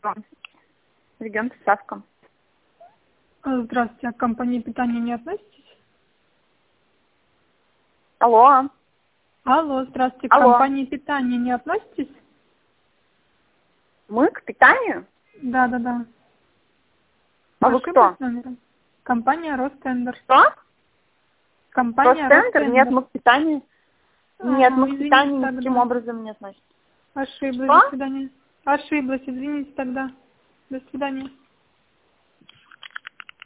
Регион Ставка. Здравствуйте, а к компании питания не относитесь? Алло. Алло, здравствуйте, к Алло. компании питания не относитесь? Мы к питанию? Да. А вы кто? Компания Ростендер. Что? Компания Ростендер? Нет, мы к питанию. Нет, мы к извините питанию тогда. никаким образом не относимся. Ошиблась, Что? до свидания. Ошиблась, извините тогда. До свидания.